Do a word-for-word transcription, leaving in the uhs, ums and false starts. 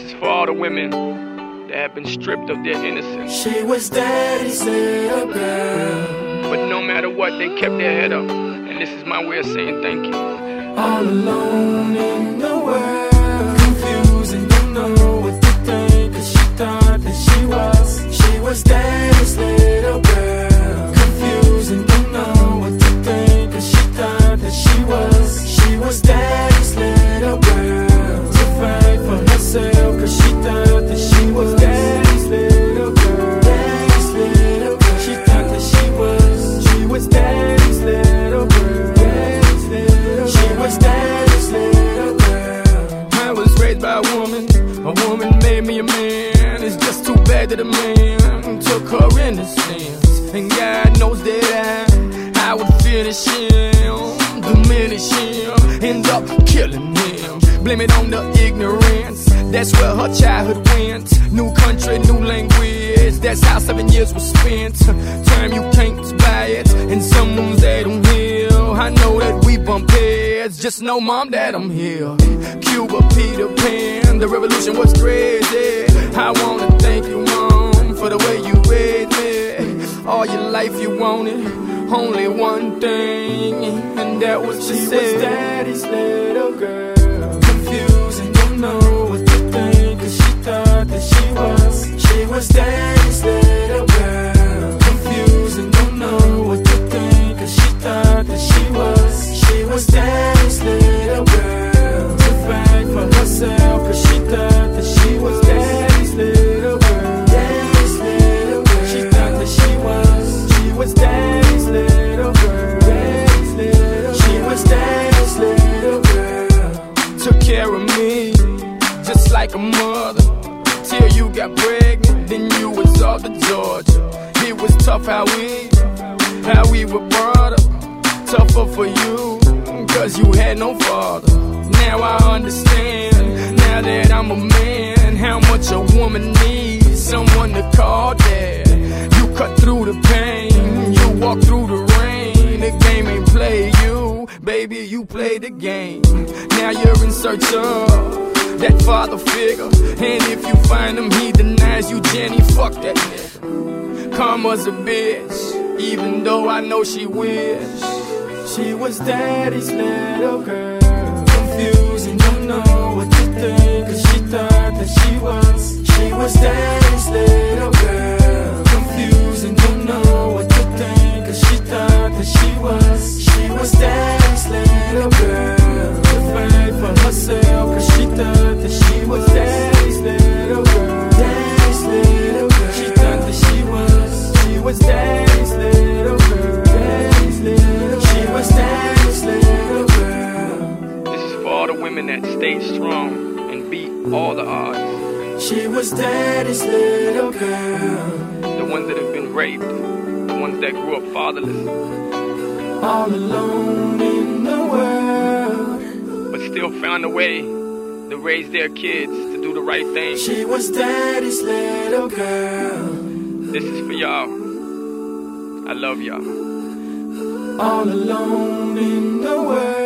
is for all the women that have been stripped of their innocence. She was daddy's little girl, but no matter what, they kept their head up. And this is my way of saying thank you. All alone in the world, confused and don't know what to think, cause she thought that she was She was daddy's little girl, confused and don't know what to think, cause she thought that she was She was daddy's little girl, to fight for herself, cause she thought that she was daddy's little girl, daddy's little girl. She thought that she was She was daddy's little girl, daddy's little girl. She was daddy's little girl. I was raised by a woman, a woman made me a man. It's just too bad that a man took her innocence, and God knows that I, I would finish him, diminish him, end up killing him. Blame it on the ignorance, that's where her childhood went. New country, new language, that's how seven years was spent. Time you can't buy it, and some wounds they don't heal. I know that we bump heads, just know mom that I'm here. Cuba, Peter Pan, the revolution was crazy. I wanna thank you, mom, for the way you raised me. All your life you wanted only one thing, and that was to She say was daddy's little girl, confused and don't know what to think, cause she thought that she was She was daddy's little girl, confused and don't know what to think, cause she thought that she was She was daddy's little girl, to fight for herself, cause she thought that she was daddy's little girl, daddy's little girl. She thought that she was She was daddy's little girl, daddy's little girl. She was daddy's little girl. took care of me just like a mother till you got pregnant, then you was off to Georgia. It was tough how we, how we were brought up, tougher for you, cause you had no father. Now I understand, now that I'm a man, how much a woman needs someone to call dad. You cut through the pain, you walk through the rain. The game ain't play you, baby, you play the game. Now you're in search of that father figure, and if you find him, he denies you, Jenny, fuck that nigga. Karma's a bitch, even though I know she wish She was daddy's little girl, confused and don't know what to think, cause she thought that she was She was daddy's little girl, confused and don't know what to think, cause she thought that she was She was daddy's little girl, to fight for herself, cause she thought that she was daddy's little girl, daddy's little girl. She thought that she was She was daddy's little girl, daddy's little girl. She was daddy's little girl. This is for all the women that stayed strong and beat all the odds. She was daddy's little girl, The ones that have been raped, the ones that grew up fatherless, all alone in the world, but still found a way to raise their kids to do the right thing. She was daddy's little girl, This is for y'all. I love y'all. all alone in the world.